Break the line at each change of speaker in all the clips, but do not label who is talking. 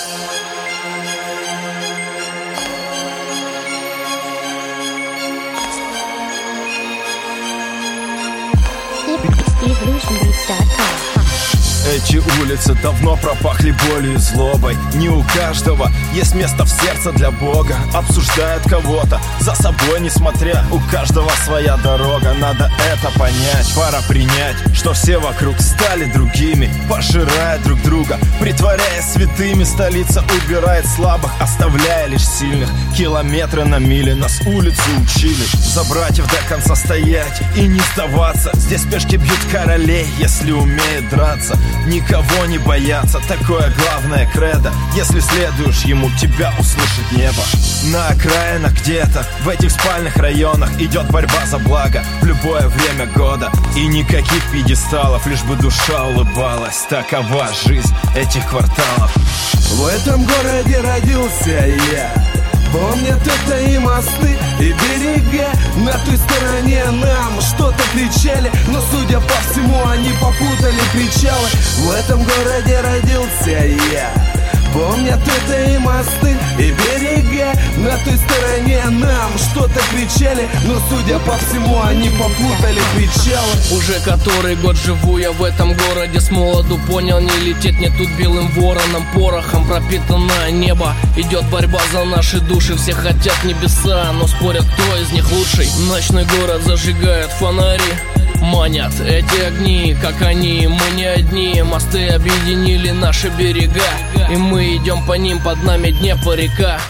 Эти улицы давно пропахли болью и злобой. Не у каждого есть место в сердце для Бога. Обсуждают кого-то за собой не смотря. У каждого своя дорога, надо это понять. Пора принять, что все вокруг стали другими, пожирая друг друга, притворяясь святыми. Столица убирает слабых, оставляя лишь сильных. Километры на мили нас улицы учили за братьев до конца стоять и не сдаваться. Здесь пешки бьют королей, если умеют драться. Никого не бояться, такое главное кредо. Если следуешь ему, тебя услышит небо. На окраинах где-то, в этих спальных районах идет борьба за благо в любое время года. И никаких пьедесталов, лишь бы душа улыбалась. Такова жизнь этих кварталов.
В этом городе родился я. Помнят это и мосты, и берега. На той стороне нам что-то кричали, но, судя по всему, они попутали причалы. В этом городе родился я. Помнят это и мосты, и берега. На той стороне нам что-то кричали, но, судя по всему, они попутали причалы.
Уже который год живу я в этом городе. С молоду понял, не лететь мне тут белым вороном. Порохом пропитанное небо. Идет борьба за наши души. Все хотят небеса, но спорят, кто из них лучший. Ночной город зажигают фонари, манят эти огни, как они, мы не одни. Мосты объединили наши берега, и мы идем по ним, под нами Днепр, река.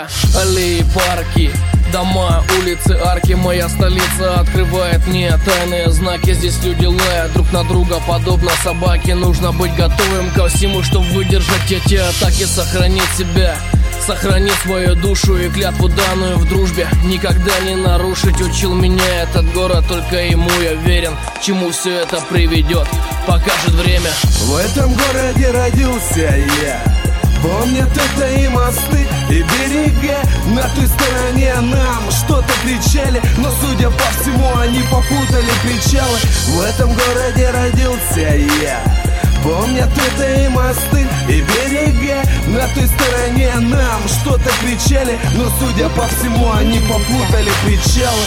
Аллеи, парки, дома, улицы, арки. Моя столица открывает мне тайные знаки. Здесь люди лают друг на друга, подобно собаке. Нужно быть готовым ко всему, чтобы выдержать эти атаки. Сохранить себя, сохранить свою душу и клятву, данную в дружбе, никогда не нарушить. Учил меня этот город, только ему я верен. К чему все это приведет, покажет время.
В этом городе родился я. Помнят это и мосты, и берега. На той стороне нам что-то кричали, но, судя по всему, они попутали причалы. В этом городе родился я. Помнят это и мосты, и берега. На той стороне нам что-то кричали, но, судя по всему, они попутали причалы.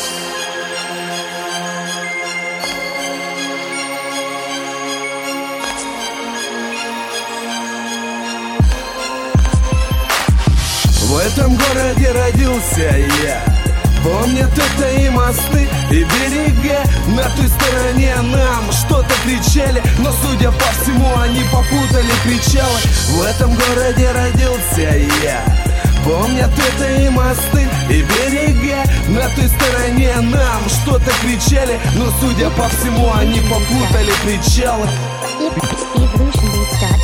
В этом городе родился я. Помнят это и мосты, и берега. На той стороне нам что-то кричали, но, судя по всему, они попутали причалы. В этом городе родился я. Помнят это и мосты, и берега. На той стороне нам что-то кричали, но, судя по всему, они попутали причалы.